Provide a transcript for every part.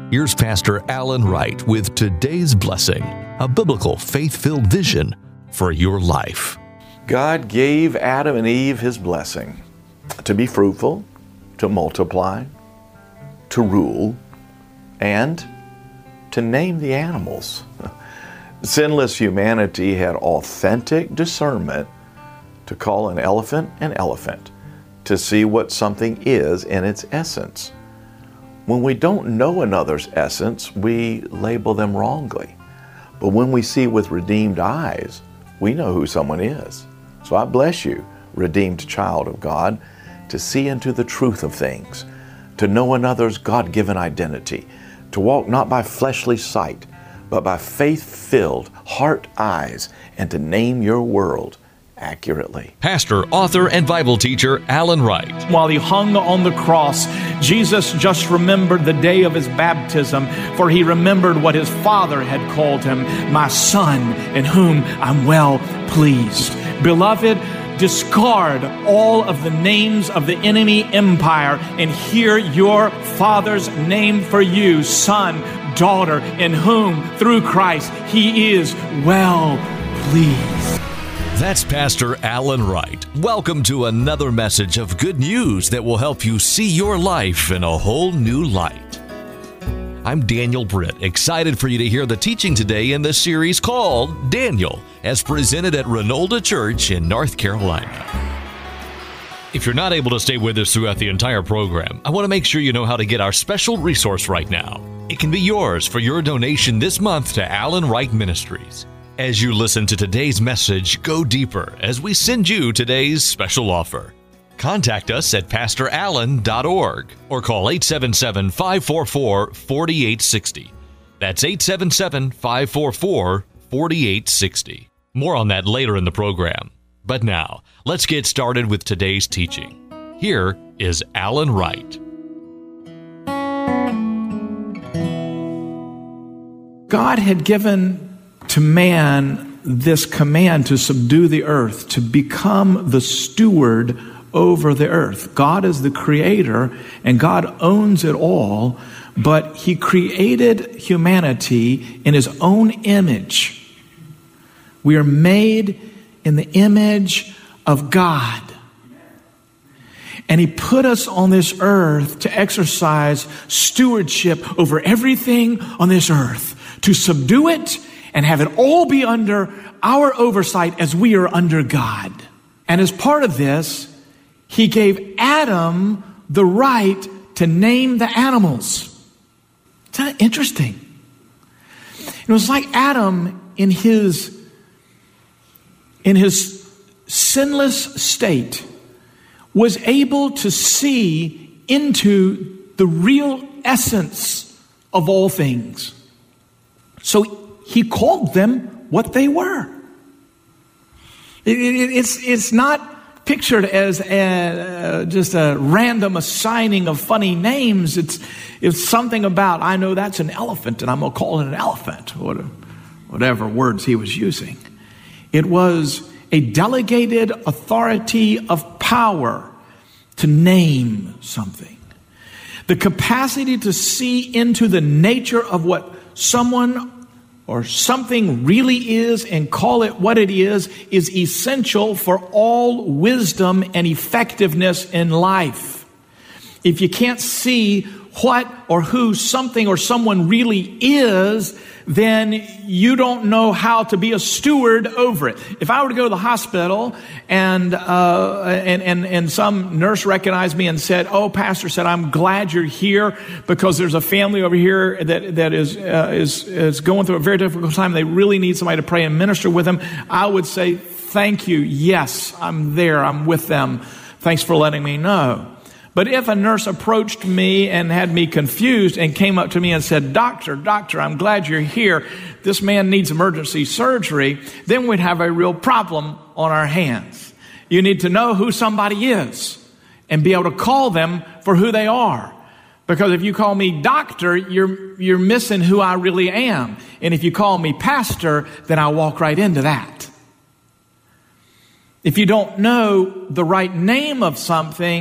Here's Pastor Alan Wright with today's blessing, a biblical faith-filled vision for your life. God gave Adam and Eve His blessing to be fruitful, to multiply, to rule, and to name the animals. Sinless humanity had authentic discernment to call an elephant, to see what something is in its essence. When we don't know another's essence, we label them wrongly. But when we see with redeemed eyes, we know who someone is. So I bless you, redeemed child of God, to see into the truth of things, to know another's God-given identity, to walk not by fleshly sight, but by faith-filled heart eyes, and to name your world accurately. Pastor, author, and Bible teacher Alan Wright. While he hung on the cross, Jesus just remembered the day of his baptism, for he remembered what his Father had called him, my Son, in whom I'm well pleased. Beloved, discard all of the names of the enemy empire and hear your Father's name for you, son, daughter, in whom, through Christ, he is well pleased. That's Pastor Alan Wright. Welcome to another message of good news that will help you see your life in a whole new light. I'm Daniel Britt, excited for you to hear the teaching today in the series called Daniel, as presented at Renolda Church in North Carolina. If you're not able to stay with us throughout the entire program, I want to make sure you know how to get our special resource right now. It can be yours for your donation this month to Alan Wright Ministries. As you listen to today's message, go deeper as we send you today's special offer. Contact us at pastorallen.org or call 877-544-4860. That's 877-544-4860. More on that later in the program. But now, let's get started with today's teaching. Here is Alan Wright. God had given to man this command to subdue the earth, to become the steward over the earth. God is the creator and God owns it all, but he created humanity in his own image. We are made in the image of God. And he put us on this earth to exercise stewardship over everything on this earth, to subdue it and have it all be under our oversight as we are under God. And as part of this, he gave Adam the right to name the animals. Isn't that interesting? It was like Adam in his sinless state was able to see into the real essence of all things. So he called them what they were. It's not pictured as just a random assigning of funny names. It's something about, I know that's an elephant and I'm going to call it an elephant, whatever words he was using. It was a delegated authority of power to name something. The capacity to see into the nature of what someone or something really is and call it what it is essential for all wisdom and effectiveness in life. If you can't see what or who something or someone really is, then you don't know how to be a steward over it. If I were to go to the hospital and some nurse recognized me and said, "Oh, pastor said, I'm glad you're here because there's a family over here that is going through a very difficult time. They really need somebody to pray and minister with them," I would say, "Thank you. Yes, I'm there. I'm with them. Thanks for letting me know." But if a nurse approached me and had me confused and came up to me and said, Doctor, I'm glad you're here. This man needs emergency surgery," then we'd have a real problem on our hands. You need to know who somebody is and be able to call them for who they are. Because if you call me doctor, you're missing who I really am. And if you call me pastor, then I'll walk right into that. If you don't know the right name of something,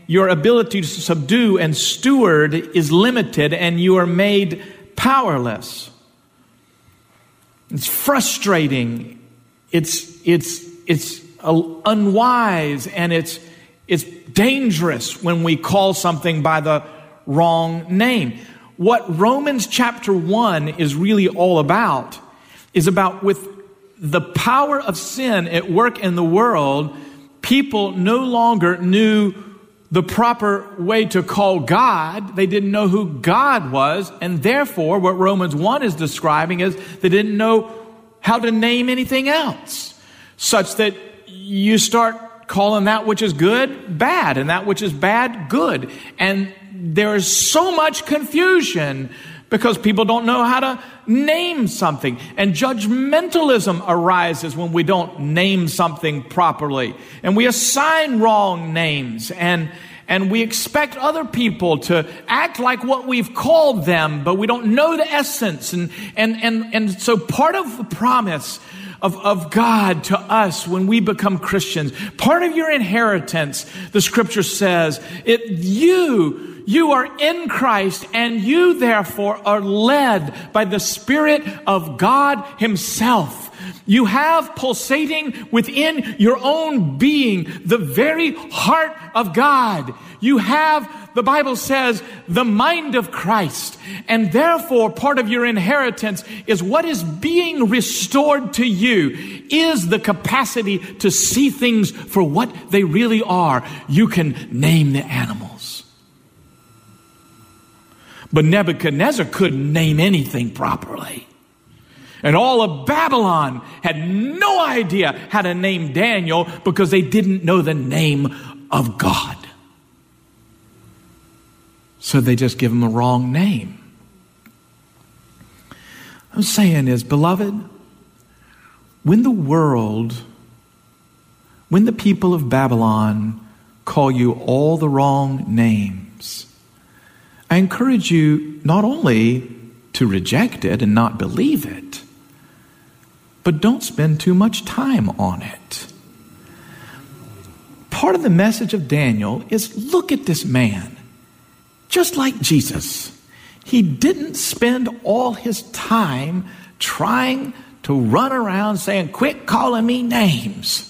your ability to subdue and steward is limited, and you are made powerless. It's frustrating. It's unwise, and it's dangerous when we call something by the wrong name. What Romans chapter 1 is really all about is about, with the power of sin at work in the world, people no longer knew the proper way to call God. They didn't know who God was, and therefore what Romans 1 is describing is they didn't know how to name anything else, such that you start calling that which is good bad, and that which is bad good. And there is so much confusion because people don't know how to name something. And judgmentalism arises when we don't name something properly. And we assign wrong names, and we expect other people to act like what we've called them, but we don't know the essence. And so part of the promise of God to us when we become Christians, part of your inheritance, the scripture says, you are in Christ, and you therefore are led by the Spirit of God Himself. You have pulsating within your own being the very heart of God. You have, the Bible says, the mind of Christ. And therefore, part of your inheritance is what is being restored to you is the capacity to see things for what they really are. You can name the animals. But Nebuchadnezzar couldn't name anything properly. And all of Babylon had no idea how to name Daniel because they didn't know the name of God. So they just give him a wrong name. I'm saying is, beloved, when the people of Babylon call you all the wrong names, I encourage you not only to reject it and not believe it, but don't spend too much time on it. Part of the message of Daniel is, look at this man. Just like Jesus, he didn't spend all his time trying to run around saying, quit calling me names.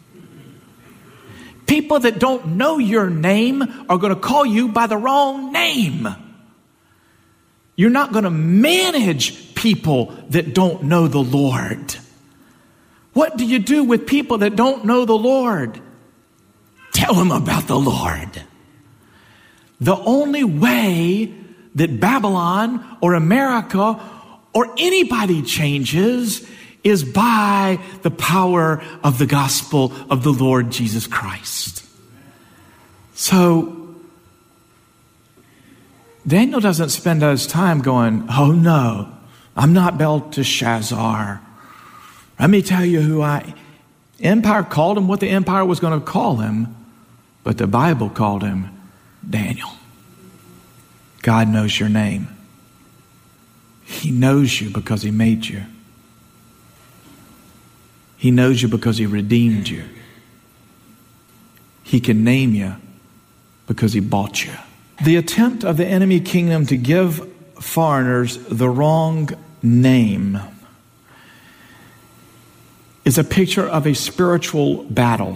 People that don't know your name are going to call you by the wrong name. You're not going to manage people that don't know the Lord. What do you do with people that don't know the Lord? Tell them about the Lord. The only way that Babylon or America or anybody changes is by the power of the gospel of the Lord Jesus Christ. So Daniel doesn't spend his time going, oh no, I'm not Belteshazzar. Let me tell you who Empire called him what the empire was going to call him, but the Bible called him Daniel. God knows your name. He knows you because He made you. He knows you because He redeemed you. He can name you because He bought you. The attempt of the enemy kingdom to give foreigners the wrong name is a picture of a spiritual battle.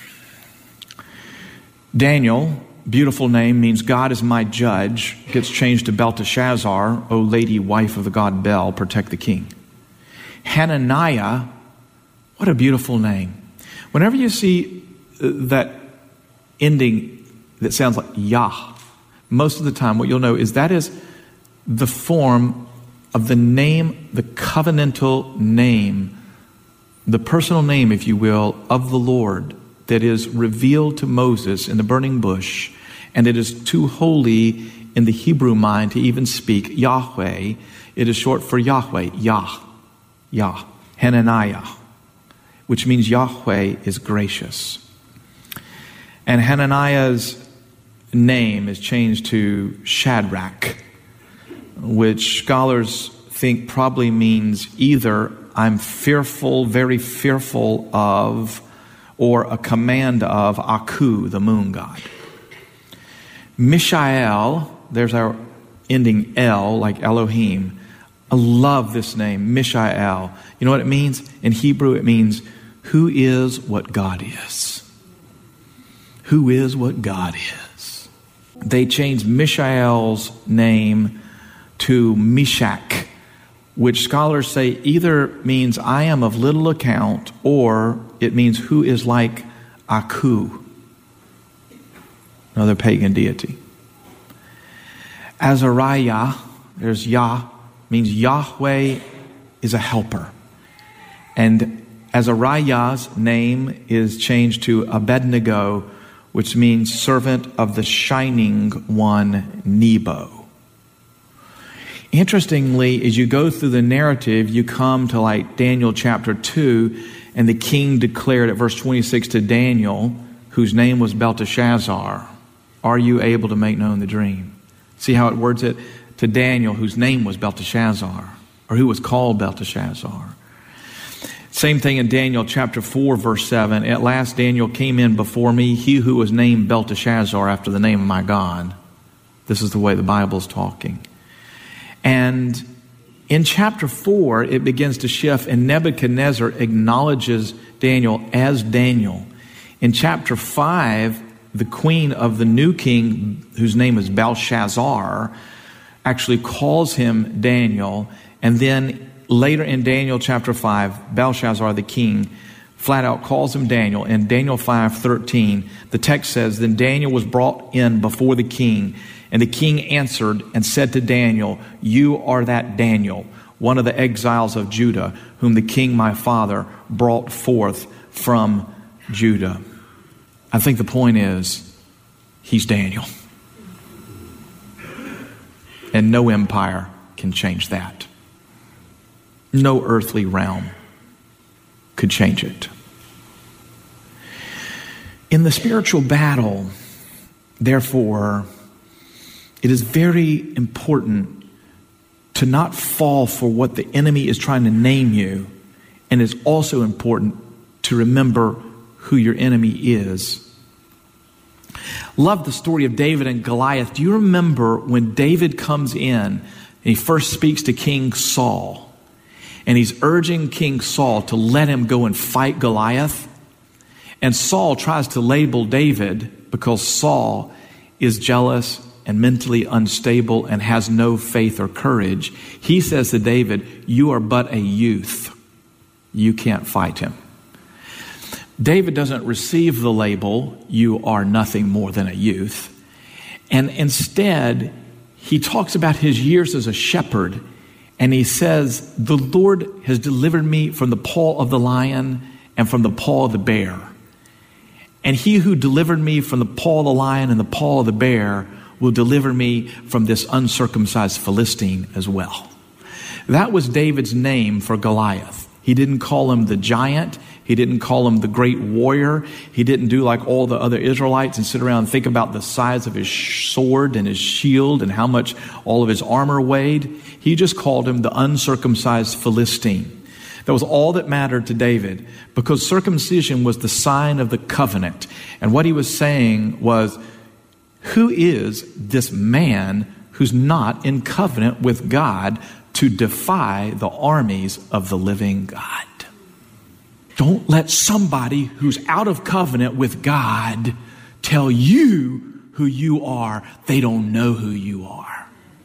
Daniel, beautiful name, means God is my judge, gets changed to Belteshazzar, O lady, wife of the god Bel, protect the king. Hananiah, what a beautiful name. Whenever you see that ending that sounds like Yah, most of the time what you'll know is that is the form of the name, the covenantal name, the personal name, if you will, of the Lord that is revealed to Moses in the burning bush, and it is too holy in the Hebrew mind to even speak Yahweh. It is short for Yahweh, Yah, Hananiah, which means Yahweh is gracious. And Hananiah's name is changed to Shadrach, which scholars think probably means either I'm fearful, very fearful of, or a command of Aku, the moon god. Mishael, there's our ending El, like Elohim. I love this name, Mishael. You know what it means? In Hebrew, it means, who is what God is. Who is what God is. They changed Mishael's name to Meshach, which scholars say either means I am of little account, or it means who is like Aku, another pagan deity. Azariah, there's Yah, means Yahweh is a helper. And Azariah's name is changed to Abednego, which means servant of the shining one, Nebo. Interestingly, as you go through the narrative, you come to like Daniel chapter 2, and the king declared at verse 26 to Daniel, whose name was Belteshazzar, are you able to make known the dream? See how it words it? To Daniel, whose name was Belteshazzar, or who was called Belteshazzar. Same thing in Daniel chapter 4, verse 7. At last Daniel came in before me, he who was named Belteshazzar after the name of my God. This is the way the Bible's talking. And in chapter 4, it begins to shift, and Nebuchadnezzar acknowledges Daniel as Daniel. In chapter 5, the queen of the new king, whose name is Belshazzar, actually calls him Daniel. And then later in Daniel chapter 5, Belshazzar, the king, flat out calls him Daniel. In Daniel 5:13, the text says, then Daniel was brought in before the king, and the king answered and said to Daniel, you are that Daniel, one of the exiles of Judah, whom the king my father brought forth from Judah. I think the point is, he's Daniel. And no empire can change that. No earthly realm could change it. In the spiritual battle, therefore, it is very important to not fall for what the enemy is trying to name you. And it's also important to remember who your enemy is. Love the story of David and Goliath. Do you remember when David comes in and he first speaks to King Saul, and he's urging King Saul to let him go and fight Goliath? And Saul tries to label David because Saul is jealous and mentally unstable and has no faith or courage. He says to David, you are but a youth. You can't fight him. David doesn't receive the label, you are nothing more than a youth. And instead, he talks about his years as a shepherd. And he says, the Lord has delivered me from the paw of the lion and from the paw of the bear. And he who delivered me from the paw of the lion and the paw of the bear will deliver me from this uncircumcised Philistine as well. That was David's name for Goliath. He didn't call him the giant. He didn't call him the great warrior. He didn't do like all the other Israelites and sit around and think about the size of his sword and his shield and how much all of his armor weighed. He just called him the uncircumcised Philistine. That was all that mattered to David, because circumcision was the sign of the covenant. And what he was saying was, who is this man who's not in covenant with God to defy the armies of the living God? Don't let somebody who's out of covenant with God tell you who you are. They don't know who you are.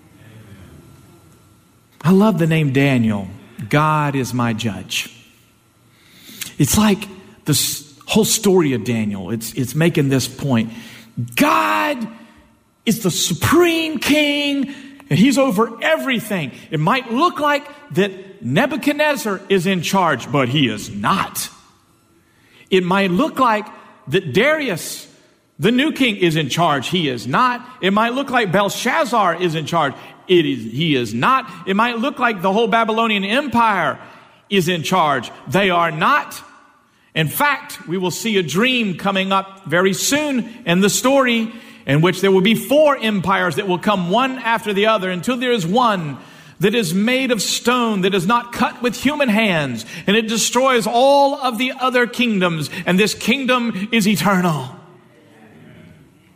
I love the name Daniel. God is my judge. It's like this whole story of Daniel. It's making this point. God is the supreme king, and he's over everything. It might look like that Nebuchadnezzar is in charge, but he is not. It might look like that Darius, the new king, is in charge. He is not. It might look like Belshazzar is in charge. He is not. It might look like the whole Babylonian Empire is in charge. They are not. In fact, we will see a dream coming up very soon in the story in which there will be 4 empires that will come one after the other until there is one that is made of stone, that is not cut with human hands, and it destroys all of the other kingdoms, and this kingdom is eternal.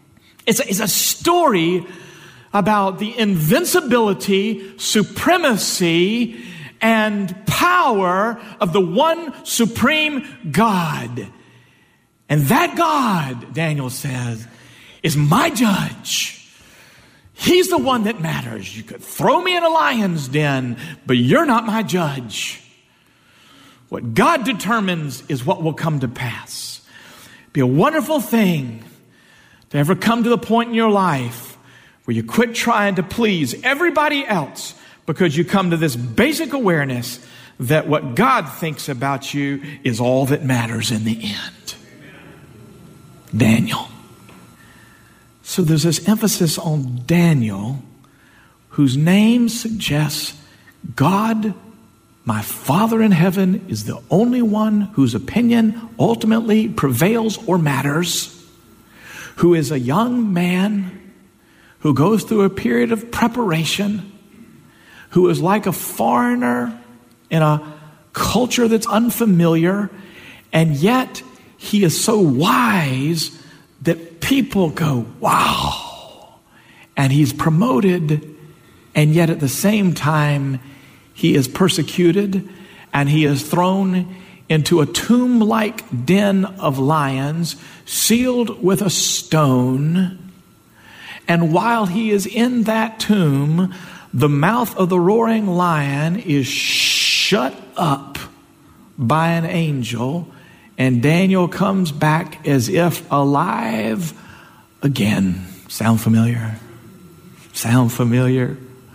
It's a story about the invincibility, supremacy, and power of the one supreme God. And that God, Daniel says, is my judge. He's the one that matters. You could throw me in a lion's den, but you're not my judge. What God determines is what will come to pass. It'd be a wonderful thing to ever come to the point in your life where you quit trying to please everybody else because you come to this basic awareness that what God thinks about you is all that matters in the end. Daniel. So there's this emphasis on Daniel, whose name suggests God, my Father in heaven, is the only one whose opinion ultimately prevails or matters, who is a young man who goes through a period of preparation, who is like a foreigner in a culture that's unfamiliar, and yet he is so wise that people go, wow. And he's promoted, and yet at the same time, he is persecuted, and he is thrown into a tomb-like den of lions, sealed with a stone. And while he is in that tomb, the mouth of the roaring lion is shut up by an angel, and Daniel comes back as if alive again. Sound familiar? Sound familiar?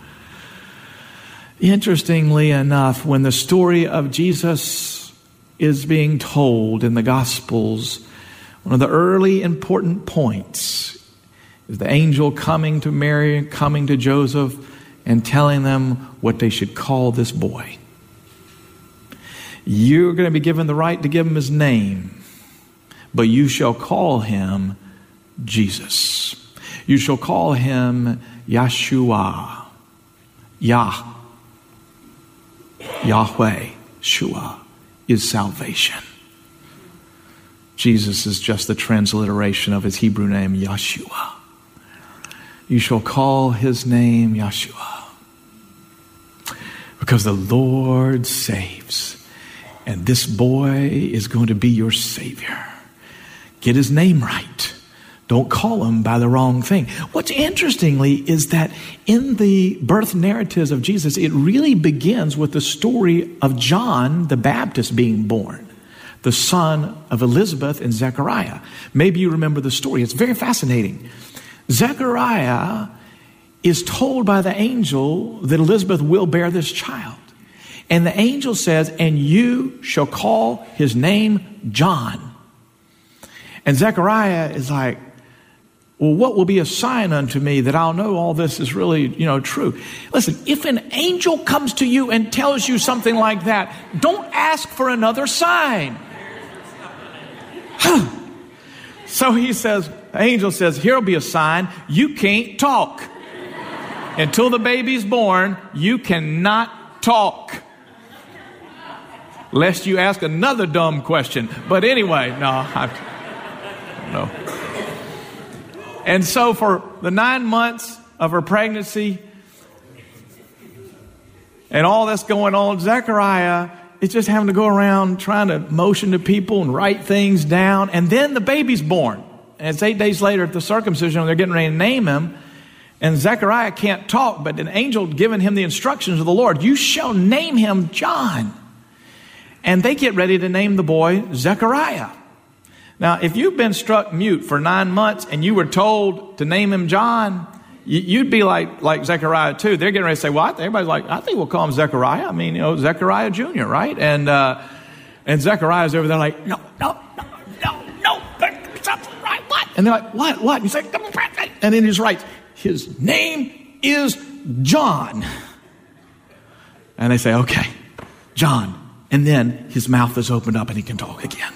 Interestingly enough, when the story of Jesus is being told in the Gospels, one of the early important points is the angel coming to Mary, coming to Joseph, and telling them what they should call this boy. You're going to be given the right to give him his name, but you shall call him Jesus. You shall call him Yeshua. Yahweh, Shua, is salvation. Jesus is just the transliteration of his Hebrew name, Yeshua. You shall call his name Yeshua, because the Lord saves. And this boy is going to be your Savior. Get his name right. Don't call him by the wrong thing. What's interestingly is that in the birth narratives of Jesus, it really begins with the story of John the Baptist being born, the son of Elizabeth and Zechariah. Maybe you remember the story. It's very fascinating. Zechariah is told by the angel that Elizabeth will bear this child. And the angel says, and you shall call his name John. And Zechariah is like, well, what will be a sign unto me that I'll know all this is really, true? Listen, if an angel comes to you and tells you something like that, don't ask for another sign. So the angel says, here'll be a sign. You can't talk. Until the baby's born, you cannot talk. Lest you ask another dumb question. But anyway, no. And so for the 9 months of her pregnancy and all that's going on, Zechariah is just having to go around trying to motion to people and write things down. And then the baby's born. And it's 8 days later at the circumcision when they're getting ready to name him. And Zechariah can't talk, but an angel giving him the instructions of the Lord. You shall name him John. And they get ready to name the boy Zechariah. Now, if you've been struck mute for 9 months and you were told to name him John, you'd be like Zechariah too. They're getting ready to say, well, everybody's like, I think we'll call him Zechariah. I mean, Zechariah Jr., right? And Zechariah's over there like, no, that's right, what? And they're like, what? And he's like, and then he just writes, his name is John. And they say, okay, John. And then his mouth is opened up and he can talk again.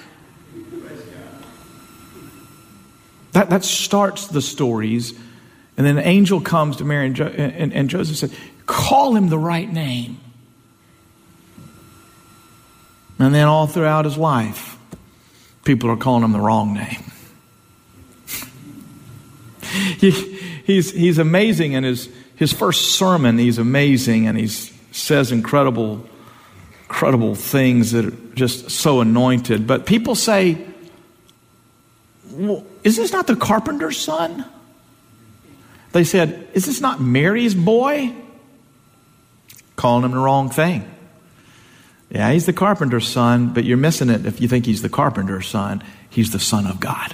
That starts the stories. And then an angel comes to Mary and Joseph said, call him the right name. And then all throughout his life, people are calling him the wrong name. He's amazing in his first sermon. He's amazing, and he says incredible things that are just so anointed. But people say, well, is this not the carpenter's son? They said, is this not Mary's boy? Calling him the wrong thing. Yeah, he's the carpenter's son, but you're missing it if you think he's the carpenter's son. He's the Son of God.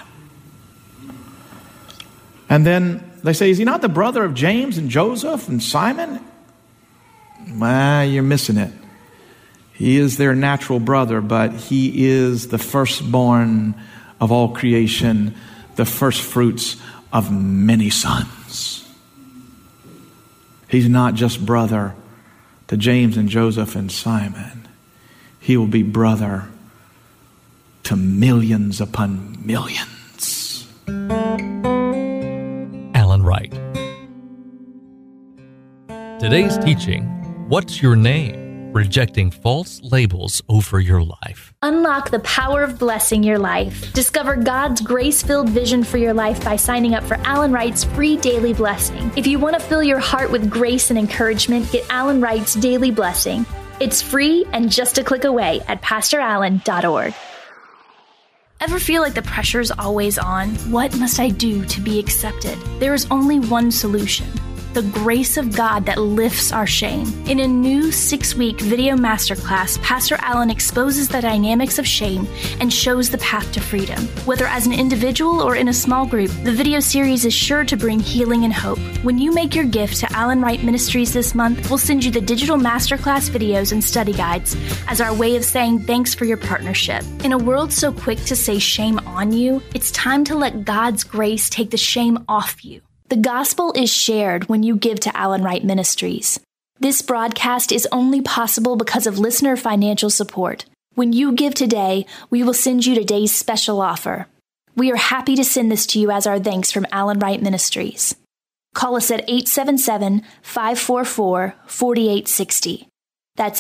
And then they say, is he not the brother of James and Joseph and Simon? Well, you're missing it. He is their natural brother, but he is the firstborn of all creation, the first fruits of many sons. He's not just brother to James and Joseph and Simon. He will be brother to millions upon millions. Alan Wright. Today's teaching, What's Your Name? Rejecting false labels over your life. Unlock the power of blessing your life. Discover God's grace-filled vision for your life by signing up for Alan Wright's free daily blessing. If you want to fill your heart with grace and encouragement, get Alan Wright's daily blessing. It's free and just a click away at PastorAlan.org. Ever feel like the pressure's always on? What must I do to be accepted? There is only one solution. The grace of God that lifts our shame. In a new 6-week video masterclass, Pastor Alan exposes the dynamics of shame and shows the path to freedom. Whether as an individual or in a small group, the video series is sure to bring healing and hope. When you make your gift to Alan Wright Ministries this month, we'll send you the digital masterclass videos and study guides as our way of saying thanks for your partnership. In a world so quick to say shame on you, it's time to let God's grace take the shame off you. The gospel is shared when you give to Alan Wright Ministries. This broadcast is only possible because of listener financial support. When you give today, we will send you today's special offer. We are happy to send this to you as our thanks from Alan Wright Ministries. Call us at 877-544-4860. That's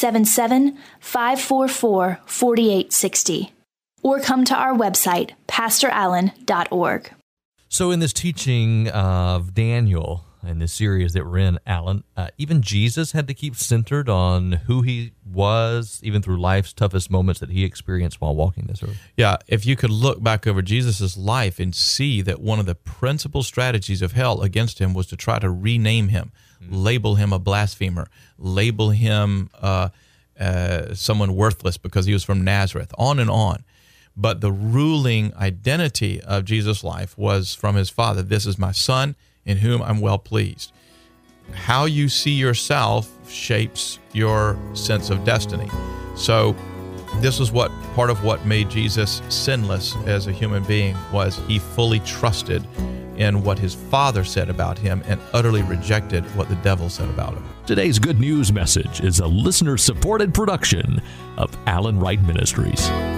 877-544-4860. Or come to our website, PastorAlan.org. So in this teaching of Daniel, in this series that we're in, Alan, even Jesus had to keep centered on who he was, even through life's toughest moments that he experienced while walking this earth. Yeah, if you could look back over Jesus' life and see that one of the principal strategies of hell against him was to try to rename him, label him a blasphemer, label him someone worthless because he was from Nazareth, on and on. But the ruling identity of Jesus' life was from his Father. This is my Son in whom I'm well pleased. How you see yourself shapes your sense of destiny. So this was part of what made Jesus sinless as a human being, was he fully trusted in what his Father said about him and utterly rejected what the devil said about him. Today's Good News message is a listener-supported production of Alan Wright Ministries.